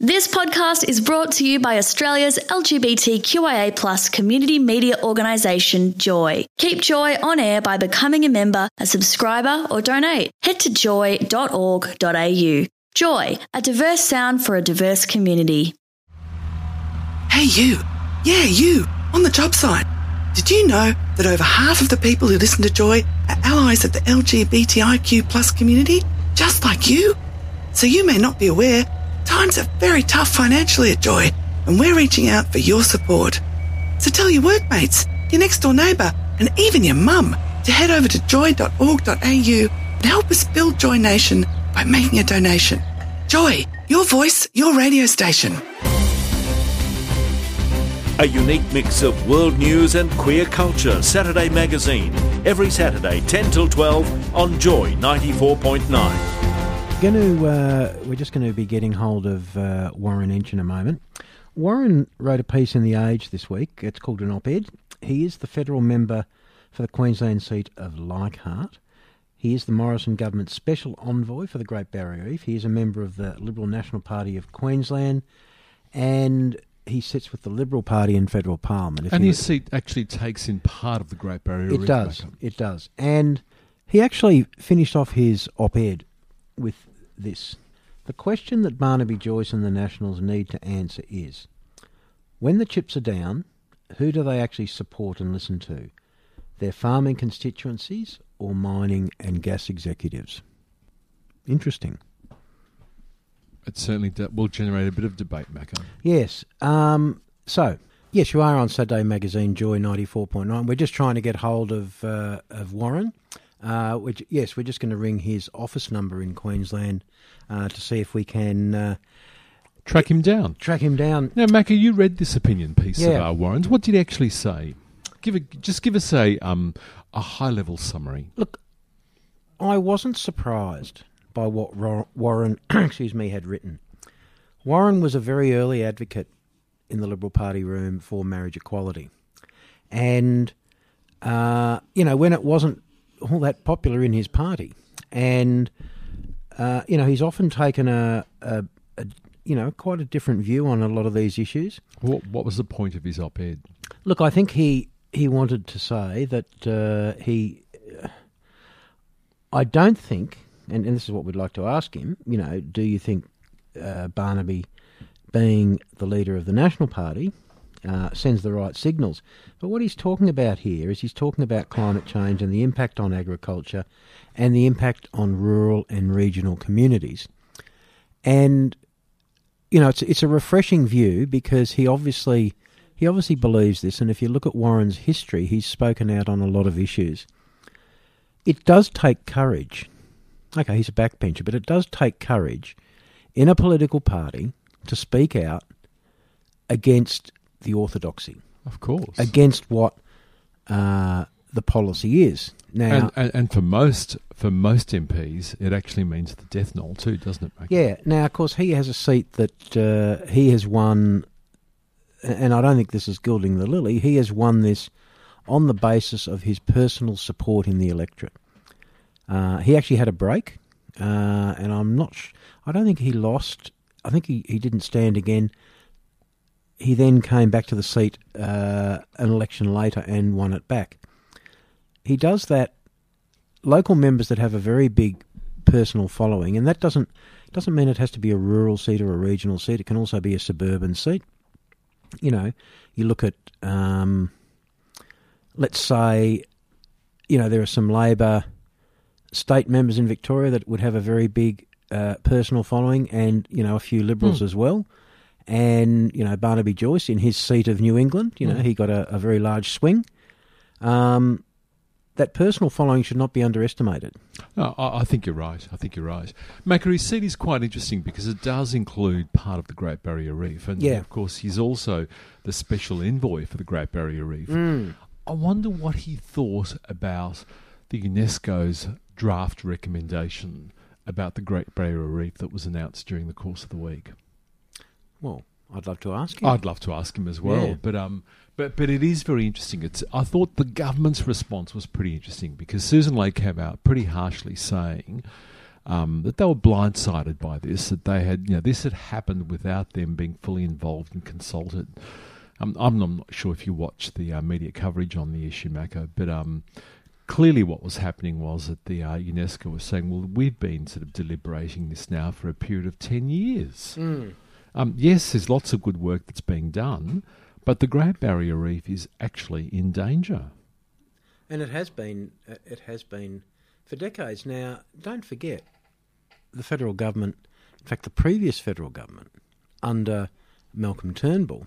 This podcast is brought to you by Australia's LGBTQIA+ community media organisation, Joy. Keep Joy on air by becoming a member, a subscriber or donate. Head to joy.org.au. Joy, a diverse sound for a diverse community. Hey you! Yeah, you! On the job site. Did you know that over half of the people who listen to Joy are allies of the LGBTIQ+ community, just like you? So you may not be aware, times are very tough financially at Joy, and we're reaching out for your support. So tell your workmates, your next door neighbour, and even your mum to head over to joy.org.au and help us build Joy Nation by making a donation. Joy, your voice, your radio station. A unique mix of world news and queer culture. Saturday Magazine. Every Saturday, 10 till 12 on Joy 94.9. We're just going to be getting hold of Warren Entsch in a moment. Warren wrote a piece in The Age this week. It's called an op-ed. He is the federal member for the Queensland seat of Leichhardt. He is the Morrison government's special envoy for the Great Barrier Reef. He is a member of the Liberal National Party of Queensland, and he sits with the Liberal Party in federal parliament. And his seat actually takes in part of the Great Barrier Reef. It does. And he actually finished off his op-ed with this. The question that Barnaby Joyce and the Nationals need to answer is, when the chips are down, who do they actually support and listen to? Their farming constituencies or mining and gas executives? Interesting. It certainly will generate a bit of debate, Macca. Yes. Yes, you are on Saturday Magazine, Joy 94.9. We're just trying to get hold of Warren. We're just going to ring his office number in Queensland to see if we can track him down. Now, Macca, you read this opinion piece of Warren's. What did he actually say? Give us a high-level summary. Look, I wasn't surprised by what Warren had written. Warren was a very early advocate in the Liberal Party room for marriage equality. And, when it wasn't all that popular in his party. And, he's often taken quite a different view on a lot of these issues. What was the point of his op-ed? Look, I think he wanted to say that I don't think, and this is what we'd like to ask him, do you think Barnaby, being the leader of the National Party, sends the right signals? But what he's talking about here is he's talking about climate change and the impact on agriculture and the impact on rural and regional communities. And, it's a refreshing view because he obviously believes this, and if you look at Warren's history, he's spoken out on a lot of issues. It does take courage. Okay, he's a backbencher, but it does take courage in a political party to speak out against the orthodoxy. Of course. Against what the policy is. Now, and for most MPs, it actually means the death knell too, doesn't it, Macca? Yeah. Now, of course, he has a seat that he has won, and I don't think this is gilding the lily, he has won this on the basis of his personal support in the electorate. He actually had a break, and I don't think he lost. I think he didn't stand again. He then came back to the seat an election later and won it back. He does that. Local members that have a very big personal following, and that doesn't mean it has to be a rural seat or a regional seat. It can also be a suburban seat. You look at, let's say, there are some Labor state members in Victoria that would have a very big personal following, and a few Liberals as well. And Barnaby Joyce in his seat of New England, he got a very large swing. That personal following should not be underestimated. No, I think you're right. Macca, his seat is quite interesting because it does include part of the Great Barrier Reef. And, of course, he's also the special envoy for the Great Barrier Reef. I wonder what he thought about the UNESCO's draft recommendation about the Great Barrier Reef that was announced during the course of the week. Well, I'd love to ask him. I'd love to ask him as well. Yeah. But it is very interesting. I thought the government's response was pretty interesting because Susan Ley came out pretty harshly saying that they were blindsided by this, that they had, this had happened without them being fully involved and consulted. I'm not sure if you watched the media coverage on the issue, Mako, but clearly what was happening was that the UNESCO was saying, well, we've been sort of deliberating this now for a period of 10 years. Yes, there's lots of good work that's being done, but the Great Barrier Reef is actually in danger. And it has been for decades. Now, don't forget, the federal government, in fact, the previous federal government, under Malcolm Turnbull,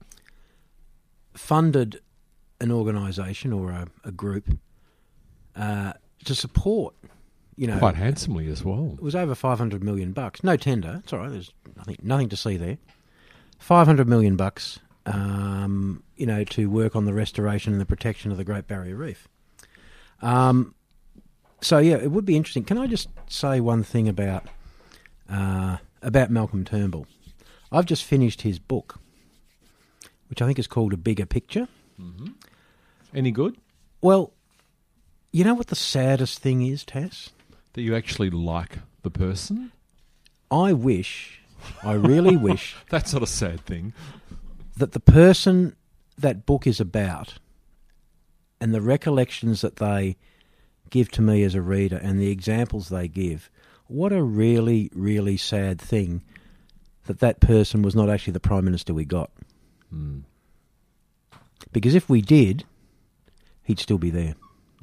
funded an organisation or a group to support, quite handsomely as well. It was over $500 million. No tender. It's all right. There's nothing to see there. $500 million. To work on the restoration and the protection of the Great Barrier Reef. It would be interesting. Can I just say one thing about Malcolm Turnbull? I've just finished his book, which I think is called A Bigger Picture. Mm-hmm. Any good? Well, you know what the saddest thing is, Tass? That you actually like the person? I really wish... That's not a sad thing. That the person that book is about and the recollections that they give to me as a reader and the examples they give, what a really, really sad thing that person was not actually the Prime Minister we got. Mm. Because if we did, he'd still be there.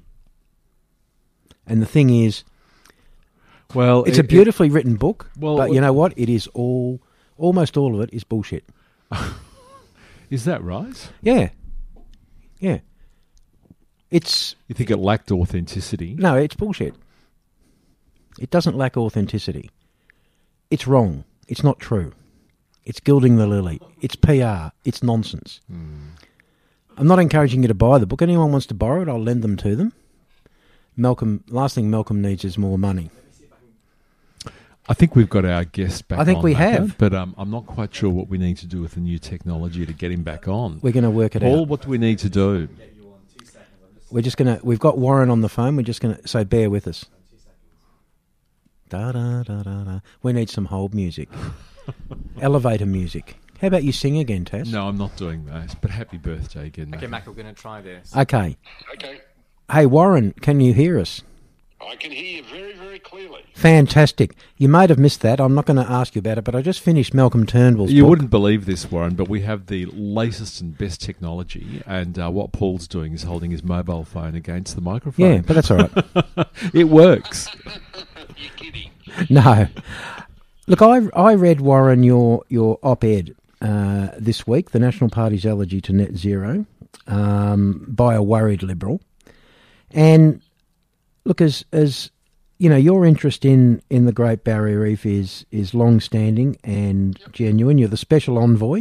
And the thing is, well, it's a beautifully written book, but you know what? It is almost all of it is bullshit. Is that right? Yeah. You think it lacked authenticity? No, it's bullshit. It doesn't lack authenticity. It's wrong. It's not true. It's gilding the lily. It's PR. It's nonsense. Mm. I'm not encouraging you to buy the book. Anyone wants to borrow it, I'll lend them to them. Last thing Malcolm needs is more money. I think we've got our guest back on. I think we have. But I'm not quite sure what we need to do with the new technology to get him back on. We're going to work it out. Paul, what do we need to do? We've got Warren on the phone. We're just going to, so bear with us. Da, da, da, da, da. We need some hold music. Elevator music. How about you sing again, Tass? No, I'm not doing that. But happy birthday again, mate. Okay, Mac, we're going to try this. Okay. Okay. Hey, Warren, can you hear us? I can hear you very, very clearly. Fantastic. You might have missed that. I'm not going to ask you about it, but I just finished Malcolm Turnbull's book. You wouldn't believe this, Warren, but we have the latest and best technology, and what Paul's doing is holding his mobile phone against the microphone. Yeah, but that's all right. It works. You're kidding. No. Look, I read, Warren, your op-ed this week, The National Party's Allergy to Net Zero, by a worried Liberal. And look, as you know, your interest in the Great Barrier Reef is long-standing and genuine. You're the special envoy.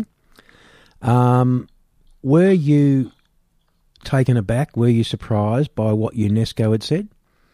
Were you taken aback? Were you surprised by what UNESCO had said?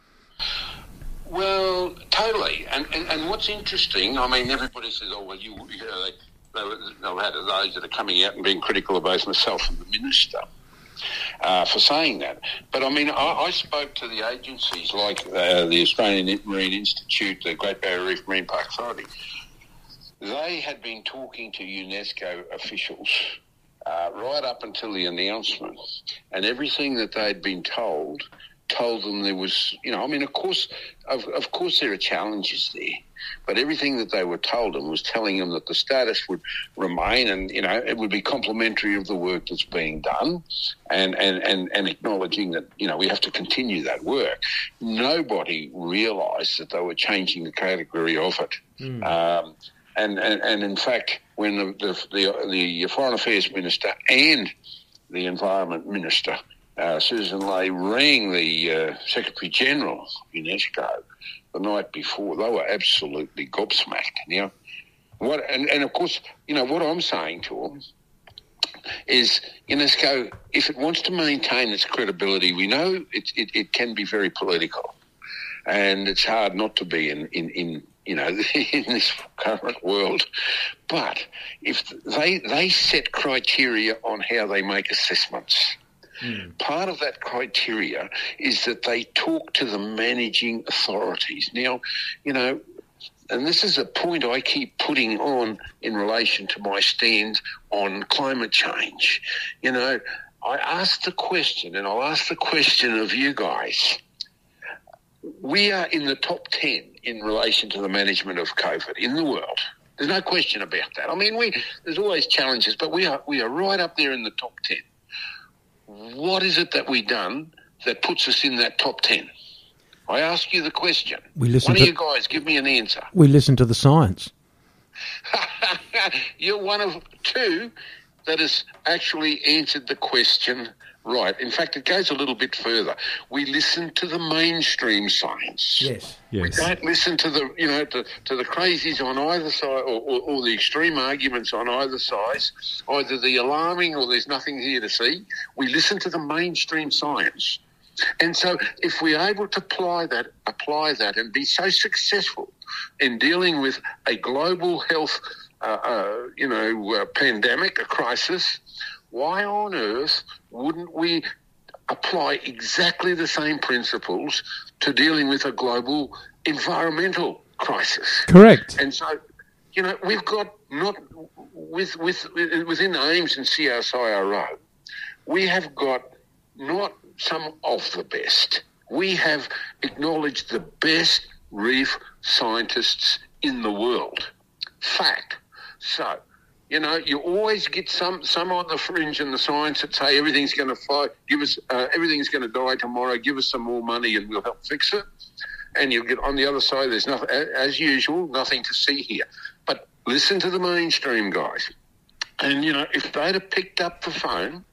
Well, totally. And what's interesting, I mean, everybody says, oh, well, they'll have those that are coming out and being critical of both myself and the Minister for saying that. But, I mean, I spoke to the agencies like the Australian Marine Institute, the Great Barrier Reef Marine Park Authority. They had been talking to UNESCO officials right up until the announcement, and everything that they'd been told them there was, you know, I mean, of course there are challenges there, but everything that they were told them was telling them that the status would remain, and, you know, it would be complementary of the work that's being done, and acknowledging that, you know, we have to continue that work. Nobody realised that they were changing the category of it. And in fact, when the Foreign Affairs Minister and the Environment Minister, Susan Ley, rang the Secretary-General of UNESCO the night before, they were absolutely gobsmacked. You know, and of course, you know, what I'm saying to them is UNESCO, if it wants to maintain its credibility, we know it can be very political, and it's hard not to be in you know, in this current world. But if they set criteria on how they make assessments, Part of that criteria is that they talk to the managing authorities. Now, and this is a point I keep putting on in relation to my stand on climate change. I asked the question, and I'll ask the question of you guys. We are in the top 10 in relation to the management of COVID in the world. There's no question about that. I mean, there's always challenges, but we are right up there in the top 10. What is it that we've done that puts us in that top 10? I ask you the question. One of you guys, give me an answer. We listen to the science. You're one of two that has actually answered the question right. In fact, it goes a little bit further. We listen to the mainstream science. Yes. We don't listen to the, to the crazies on either side, or the extreme arguments on either side, either the alarming or there's nothing here to see. We listen to the mainstream science. And so if we're able to apply that and be so successful in dealing with a global health, pandemic, a crisis, why on earth wouldn't we apply exactly the same principles to dealing with a global environmental crisis? Correct. And so, we've got within AIMS and CSIRO, we have got not some of the best. We have acknowledged the best reef scientists in the world. Fact. So, you always get some on the fringe in the science that say everything's going to fly, everything's going to die tomorrow, give us some more money and we'll help fix it. And you'll get on the other side, there's nothing, as usual, nothing to see here. But listen to the mainstream guys. And, if they'd have picked up the phone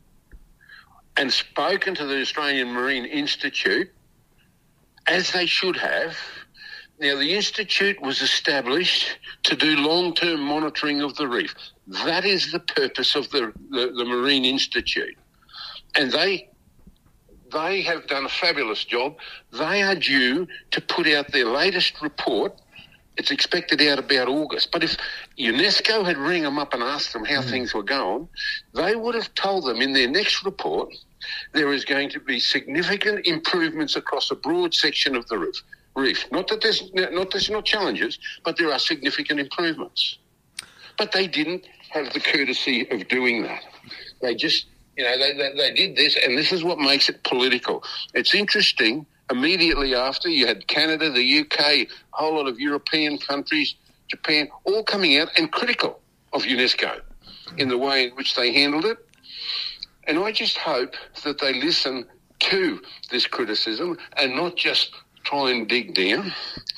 and spoken to the Australian Marine Institute, as they should have. Now, the Institute was established to do long-term monitoring of the reef. That is the purpose of the Marine Institute. And they have done a fabulous job. They are due to put out their latest report. It's expected out about August. But if UNESCO had rang them up and asked them how things were going, they would have told them in their next report there is going to be significant improvements across a broad section of the reef. Not that there's not challenges, but there are significant improvements. But they didn't have the courtesy of doing that. They just, they did this, and this is what makes it political. It's interesting. Immediately after, you had Canada, the UK, a whole lot of European countries, Japan, all coming out and critical of UNESCO in the way in which they handled it. And I just hope that they listen to this criticism and not just try and dig down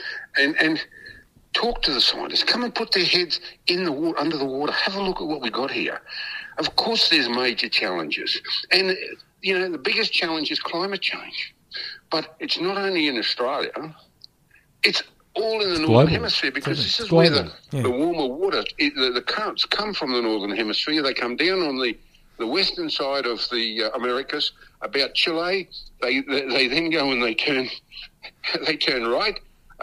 and talk to the scientists. Come and put their heads in the water, under the water. Have a look at what we got here. Of course there's major challenges. And, the biggest challenge is climate change. But it's not only in Australia, it's all in the Northern Hemisphere, because this is where the warmer water, the currents come from the Northern Hemisphere. They come down on the western side of the Americas, about Chile. They then go and they turn right,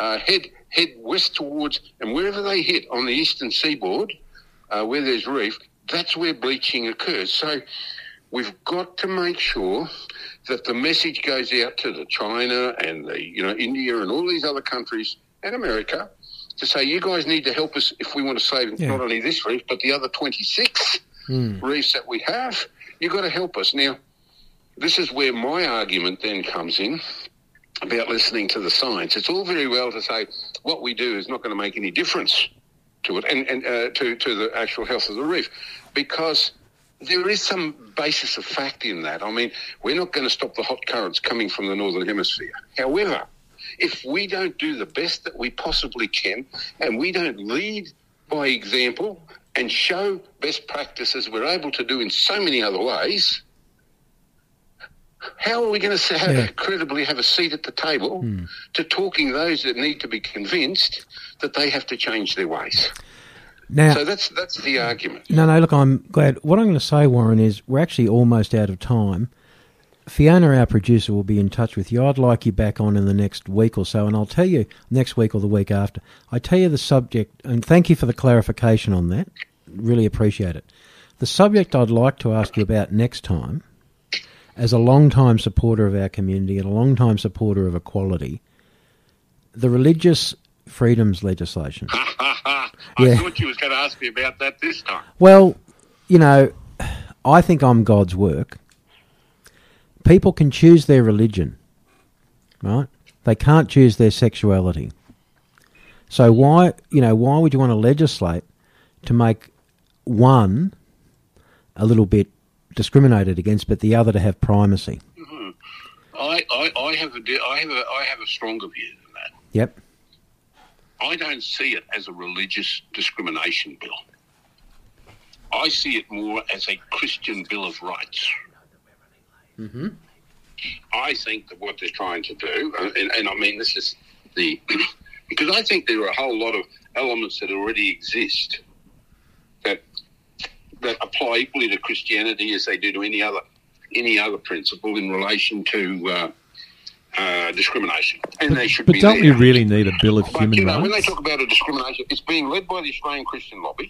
head west towards, and wherever they hit on the eastern seaboard, where there's reef, that's where bleaching occurs. So we've got to make sure that the message goes out to the China and the India and all these other countries and America to say, you guys need to help us if we want to save not only this reef but the other 26 reefs that we have. You've got to help us. Now, this is where my argument then comes in about listening to the science. It's all very well to say what we do is not going to make any difference to it and to the actual health of the reef, because there is some basis of fact in that. I mean, we're not going to stop the hot currents coming from the Northern Hemisphere. However, if we don't do the best that we possibly can and we don't lead by example and show best practices we're able to do in so many other ways, how are we going to credibly have a seat at the table to talking those that need to be convinced that they have to change their ways? Now, so that's the argument. No, look, I'm glad. What I'm going to say, Warren, is we're actually almost out of time. Fiona, our producer, will be in touch with you. I'd like you back on in the next week or so, and I'll tell you next week or the week after. I tell you the subject, and thank you for the clarification on that. Really appreciate it. The subject I'd like to ask you about next time, as a long-time supporter of our community and a long-time supporter of equality, the religious freedoms legislation. I thought you was going to ask me about that this time. Well, you know, I think I'm God's work. People can choose their religion, right? They can't choose their sexuality. So why would you want to legislate to make one a little bit discriminated against, but the other to have primacy? Mm-hmm. I have a stronger view than that. Yep. I don't see it as a religious discrimination bill. I see it more as a Christian Bill of Rights. Mm-hmm. I think that what they're trying to do, and I mean this is the, because I think there are a whole lot of elements that already exist that apply equally to Christianity as they do to any other principle in relation to discrimination, and they should be there. But don't we really need a Bill of Human Rights? When they talk about a discrimination, it's being led by the Australian Christian Lobby.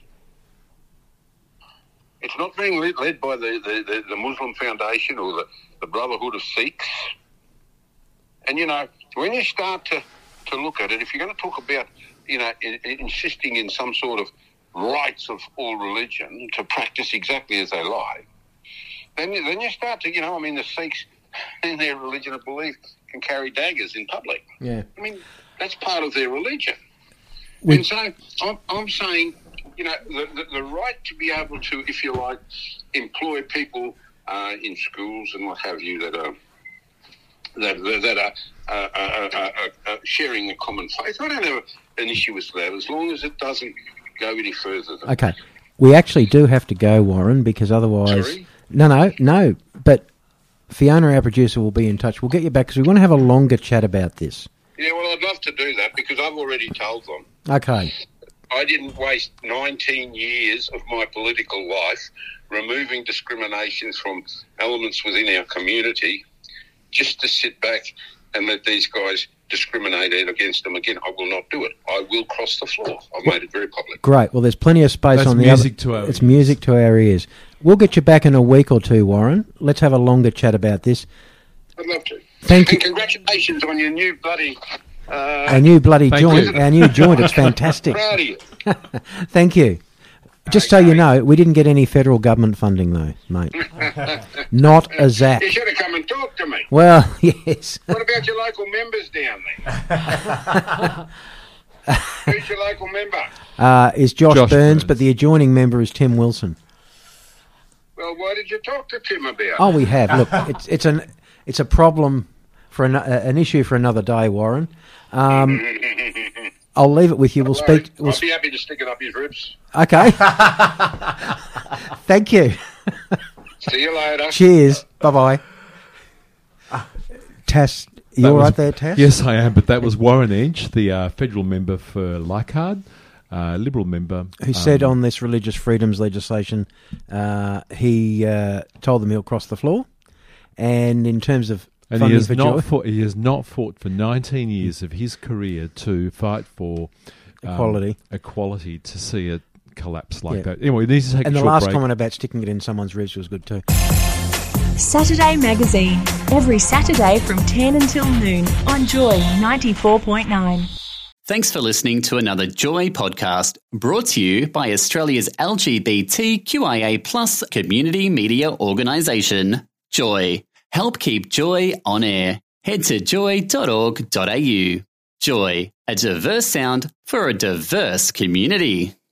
It's not being led by the Muslim Foundation or the Brotherhood of Sikhs. And, you know, when you start to look at it, if you're going to talk about, you know, insisting in some sort of rights of all religion to practice exactly as they like, then you start to, you know, I mean, the Sikhs in their religion of belief can carry daggers in public. Yeah. I mean, that's part of their religion. And so I'm saying, you know, the right to be able to, if you like, employ people in schools and what have you that are sharing a common faith. I don't have an issue with that as long as it doesn't go any further than Okay. We actually do have to go, Warren, because otherwise... Sorry? No. But Fiona, our producer, will be in touch. We'll get you back because we want to have a longer chat about this. Yeah, well, I'd love to do that because I've already told them. Okay. I didn't waste 19 years of my political life removing discriminations from elements within our community just to sit back and let these guys discriminate against them again. I will not do it. I will cross the floor. I've made it very public. Great. Well, there's plenty of space That's on the music other... to our It's ears. music to our ears. We'll get you back in a week or two, Warren. Let's have a longer chat about this. I'd love to. Thank And you. congratulations on your new bloody... Our new bloody Thank joint. you. Our new joint. It's fantastic. proud of you. Thank you. Just so you know, we didn't get any federal government funding, though, mate. Not a zap. You should have come and talked to me. Well, yes. What about your local members down there? Who's your local member? Is Josh Josh Burns, Burns. but the adjoining member is Tim Wilson. Well, what did you talk to Tim about? Oh, we have. Look, it's a problem for an issue for another day, Warren. I'll leave it with you. We'll speak. I'll be happy to stick it up his ribs. Okay. Thank you. See you later. Cheers. Bye bye. Tass, you all right there, Tass? Yes, I am. But that was Warren Edge, the federal member for Leichhardt, Liberal member. Who said on this religious freedoms legislation, he told them he'll cross the floor. And in terms of And funding he has, for not Joy, fought, he has not fought for 19 years of his career to fight for equality to see it collapse like that. Anyway, he needs to take and a the short last break. comment about sticking it in someone's ribs was good too. Saturday Magazine, every Saturday from 10 until noon on Joy 94.9. Thanks for listening to another Joy podcast brought to you by Australia's LGBTQIA+ community media organisation, Joy. Help keep Joy on air. Head to joy.org.au. Joy, a diverse sound for a diverse community.